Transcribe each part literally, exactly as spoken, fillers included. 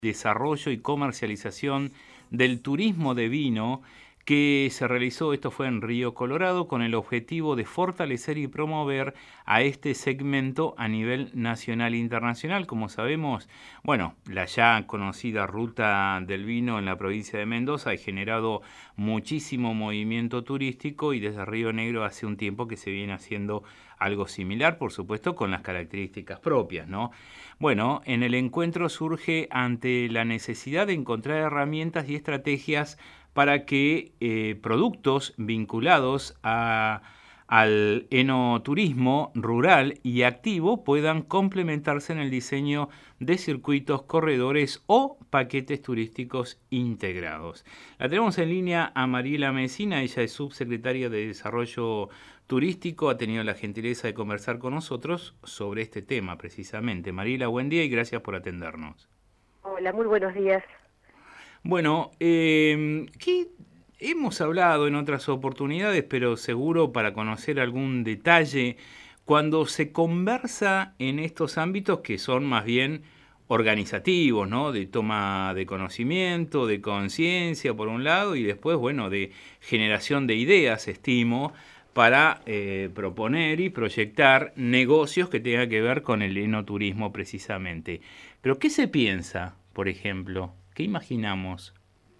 desarrollo y comercialización del turismo de vino que se realizó, esto fue en Río Colorado, con el objetivo de fortalecer y promover a este segmento a nivel nacional e internacional. Como sabemos, bueno, la ya conocida ruta del vino en la provincia de Mendoza ha generado muchísimo movimiento turístico y desde Río Negro hace un tiempo que se viene haciendo algo similar, por supuesto, con las características propias, ¿no? Bueno, en el encuentro surge ante la necesidad de encontrar herramientas y estrategias para que eh, productos vinculados a, al enoturismo rural y activo puedan complementarse en el diseño de circuitos, corredores o paquetes turísticos integrados. La tenemos en línea a Mariela Mesina, ella es subsecretaria de Desarrollo Turístico, ha tenido la gentileza de conversar con nosotros sobre este tema precisamente. Mariela, buen día y gracias por atendernos. Hola, muy buenos días. Bueno, eh, ¿qué hemos hablado en otras oportunidades, pero seguro para conocer algún detalle, cuando se conversa en estos ámbitos que son más bien organizativos, ¿no? De toma de conocimiento, de conciencia por un lado y después, bueno, de generación de ideas, estimo, para eh, proponer y proyectar negocios que tengan que ver con el enoturismo precisamente. Pero ¿qué se piensa, por ejemplo? ¿Qué imaginamos?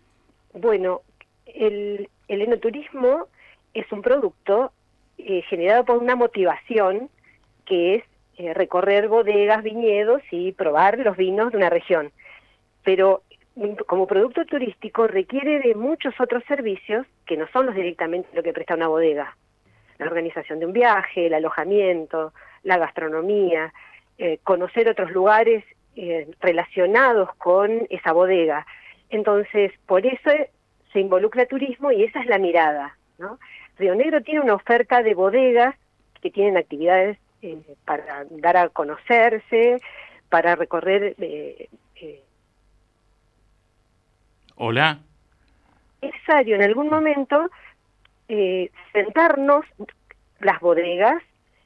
Bueno, el, el enoturismo es un producto eh, generado por una motivación que es eh, recorrer bodegas, viñedos y probar los vinos de una región. Pero como producto turístico requiere de muchos otros servicios que no son los directamente lo que presta una bodega. La organización de un viaje, el alojamiento, la gastronomía, eh, conocer otros lugares eh, relacionados con esa bodega. Entonces, por eso se involucra turismo y esa es la mirada, ¿no? Río Negro tiene una oferta de bodegas que tienen actividades eh, para dar a conocerse, para recorrer... Eh, eh, Hola. Es necesario en algún momento eh, sentarnos las bodegas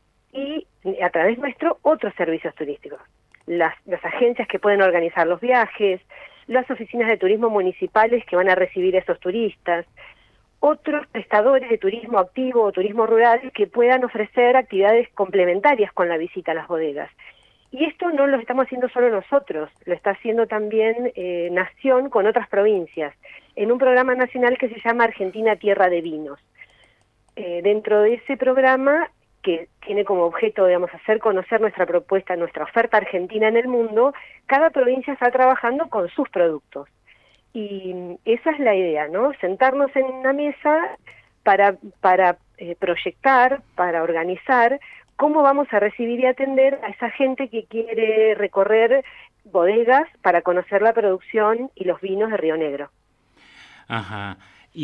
y a través nuestro otros servicios turísticos. Las, las agencias que pueden organizar los viajes, las oficinas de turismo municipales que van a recibir a esos turistas, otros prestadores de turismo activo o turismo rural que puedan ofrecer actividades complementarias con la visita a las bodegas. Y esto no lo estamos haciendo solo nosotros, lo está haciendo también eh, Nación con otras provincias, en un programa nacional que se llama Argentina Tierra de Vinos. Eh, dentro de ese programa, que tiene como objeto, digamos, hacer conocer nuestra propuesta, nuestra oferta argentina en el mundo, cada provincia está trabajando con sus productos. Y esa es la idea, ¿no? Sentarnos en una mesa para, para eh, proyectar, para organizar cómo vamos a recibir y atender a esa gente que quiere recorrer bodegas para conocer la producción y los vinos de Río Negro. Ajá.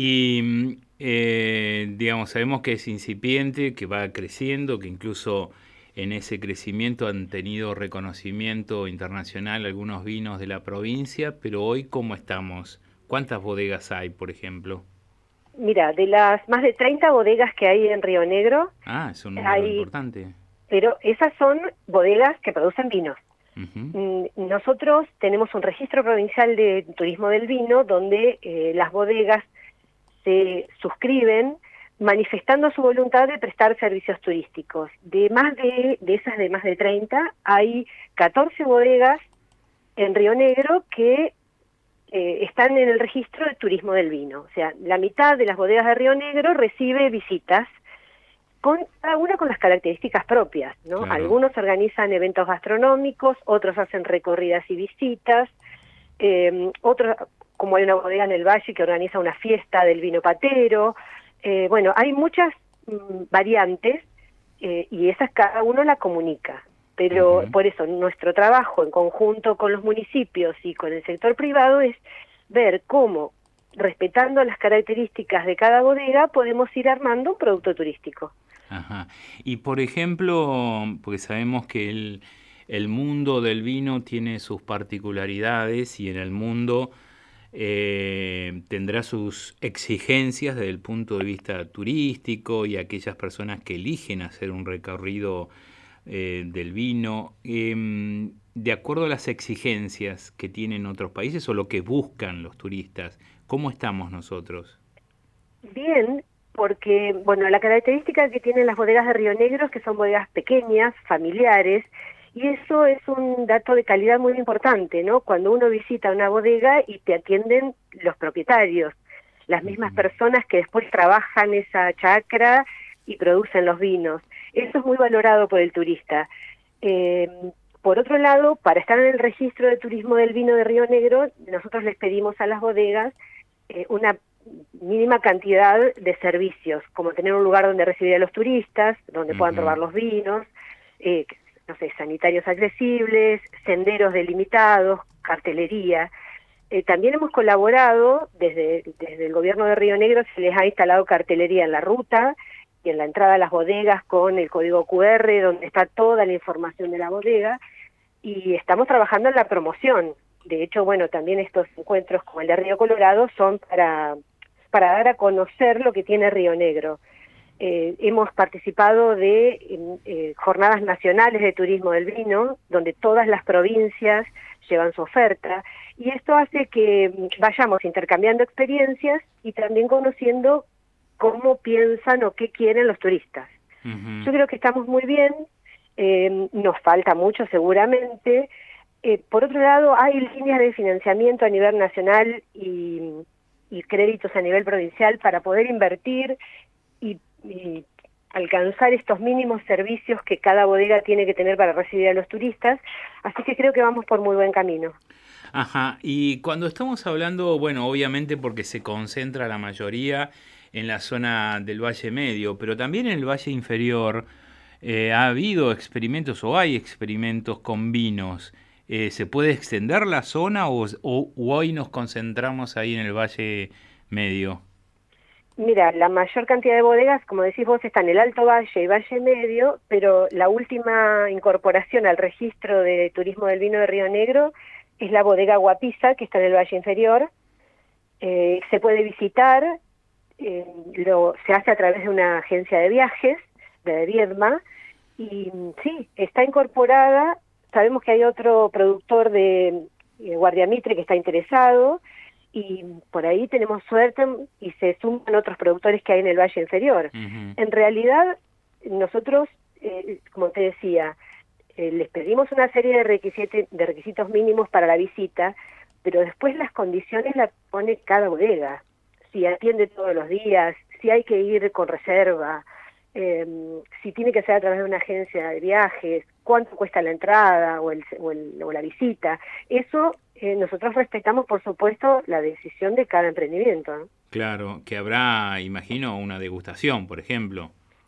Y, eh, digamos, sabemos que es incipiente, que va creciendo, que incluso en ese crecimiento han tenido reconocimiento internacional algunos vinos de la provincia, pero hoy, ¿cómo estamos? ¿Cuántas bodegas hay, por ejemplo? Mira, de las más de treinta bodegas que hay en Río Negro, Ah, es un número hay, importante. pero esas son bodegas que producen vinos. Uh-huh. Nosotros tenemos un registro provincial de turismo del vino donde eh, las bodegas se suscriben manifestando su voluntad de prestar servicios turísticos. De más de, de esas de más de treinta, hay catorce bodegas en Río Negro que eh, están en el registro de turismo del vino. O sea, la mitad de las bodegas de Río Negro recibe visitas, con cada una con las características propias, ¿no? Claro. Algunos organizan eventos gastronómicos, otros hacen recorridas y visitas, eh, otros, como hay una bodega en el Valle que organiza una fiesta del vino patero. Eh, bueno, hay muchas mm, variantes eh, y esas cada uno la comunica. Pero uh-huh. Por eso nuestro trabajo en conjunto con los municipios y con el sector privado es ver cómo, respetando las características de cada bodega, podemos ir armando un producto turístico. Ajá. Y por ejemplo, porque sabemos que el, el mundo del vino tiene sus particularidades y en el mundo eh, tendrá sus exigencias desde el punto de vista turístico y aquellas personas que eligen hacer un recorrido eh, del vino. Eh, de acuerdo a las exigencias que tienen otros países o lo que buscan los turistas, ¿cómo estamos nosotros? Bien, porque, bueno, la característica que tienen las bodegas de Río Negro es que son bodegas pequeñas, familiares, y eso es un dato de calidad muy importante, ¿no? Cuando uno visita una bodega y te atienden los propietarios, las mismas personas que después trabajan esa chacra y producen los vinos. Eso es muy valorado por el turista. Eh, por otro lado, para estar en el registro de turismo del vino de Río Negro, nosotros les pedimos a las bodegas eh, una mínima cantidad de servicios, como tener un lugar donde recibir a los turistas, donde uh-huh. puedan probar los vinos, eh, no sé, sanitarios accesibles, senderos delimitados, cartelería. Eh, también hemos colaborado, desde, desde el gobierno de Río Negro se les ha instalado cartelería en la ruta y en la entrada a las bodegas con el código cu erre, donde está toda la información de la bodega, y estamos trabajando en la promoción. De hecho, bueno, también estos encuentros como el de Río Colorado son para, para dar a conocer lo que tiene Río Negro. Eh, hemos participado de eh, jornadas nacionales de turismo del vino, donde todas las provincias llevan su oferta, y esto hace que vayamos intercambiando experiencias y también conociendo cómo piensan o qué quieren los turistas. Uh-huh. Yo creo que estamos muy bien, eh, nos falta mucho seguramente. Eh, por otro lado, hay líneas de financiamiento a nivel nacional y, y créditos a nivel provincial para poder invertir y, y alcanzar estos mínimos servicios que cada bodega tiene que tener para recibir a los turistas, así que creo que vamos por muy buen camino. Ajá, y cuando estamos hablando, bueno, obviamente porque se concentra la mayoría en la zona del Valle Medio, pero también en el Valle Inferior eh, ha habido experimentos o hay experimentos con vinos. Eh, ¿Se puede extender la zona o, o, o hoy nos concentramos ahí en el Valle Medio? Mira, la mayor cantidad de bodegas, como decís vos, está en el Alto Valle y Valle Medio, pero la última incorporación al registro de turismo del vino de Río Negro es la bodega Guapiza, que está en el Valle Inferior. Eh, se puede visitar, eh, lo, se hace a través de una agencia de viajes, de Viedma, y sí, está incorporada. Sabemos que hay otro productor de eh, Guardiamitre que está interesado, y por ahí tenemos suerte y se suman otros productores que hay en el Valle Inferior. Uh-huh. En realidad, nosotros, eh, como te decía, eh, les pedimos una serie de requisitos, de requisitos mínimos para la visita, pero después las condiciones las pone cada bodega. Si atiende todos los días, si hay que ir con reserva, eh, si tiene que ser a través de una agencia de viajes, cuánto cuesta la entrada o, el, o, el, o la visita. Eso eh, nosotros respetamos, por supuesto, la decisión de cada emprendimiento, ¿no? Claro, que habrá, imagino, una degustación, por ejemplo.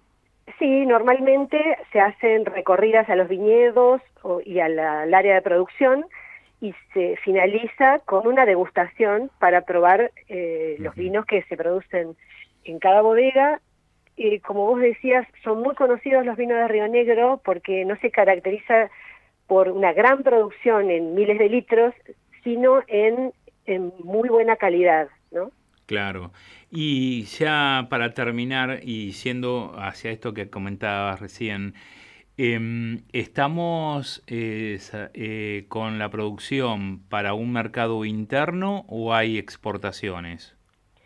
Sí, normalmente se hacen recorridas a los viñedos o, y a la, al área de producción, y se finaliza con una degustación para probar eh, los vinos que se producen en cada bodega. Eh, como vos decías, son muy conocidos los vinos de Río Negro porque no se caracteriza por una gran producción en miles de litros, sino en, en muy buena calidad, ¿no? Claro. Y ya para terminar, y yendo hacia esto que comentabas recién, eh, ¿estamos eh, eh, con la producción para un mercado interno o hay exportaciones?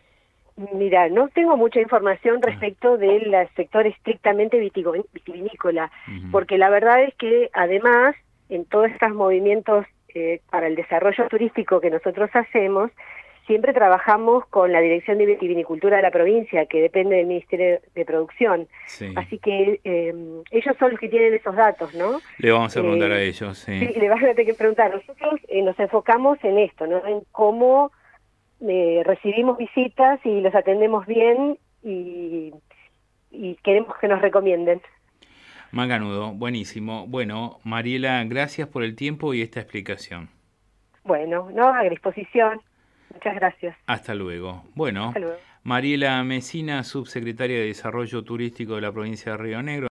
Mira, no tengo mucha información respecto del sector estrictamente vitivinícola, uh-huh. porque la verdad es que además en todos estos movimientos eh, para el desarrollo turístico que nosotros hacemos, siempre trabajamos con la Dirección de Vitivinicultura de la provincia, que depende del Ministerio de Producción. Sí. Así que eh, ellos son los que tienen esos datos, ¿no? Le vamos a preguntar eh, a ellos, sí. Sí, le vas a tener que preguntar. Nosotros eh, nos enfocamos en esto, ¿no? En cómo Eh, recibimos visitas y los atendemos bien y, y queremos que nos recomienden. Macanudo, buenísimo. Bueno, Mariela, gracias por el tiempo y esta explicación. Bueno, no, a disposición. Muchas gracias. Hasta luego. Bueno, Hasta luego. Mariela Mesina, subsecretaria de Desarrollo Turístico de la provincia de Río Negro.